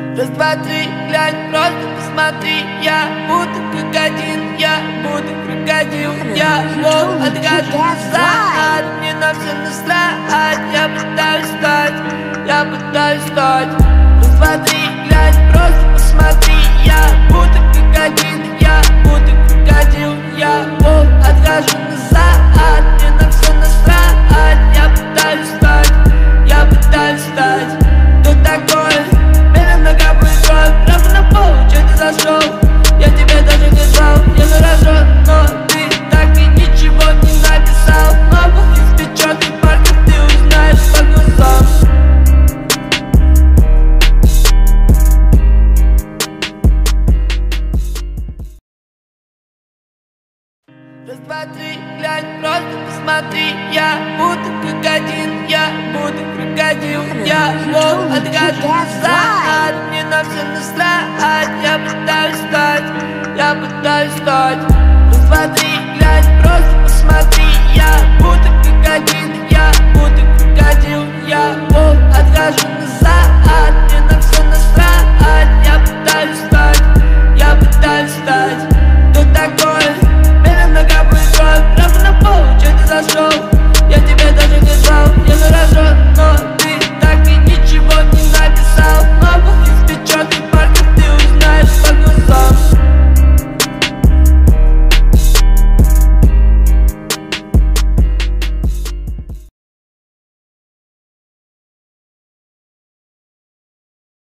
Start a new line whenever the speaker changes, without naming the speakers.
Раз, два, три, глянь, просто посмотри. Я буду как один, я буду крокодил. Я лов, отгадываю назад. Мне на все насрать. Я пытаюсь стать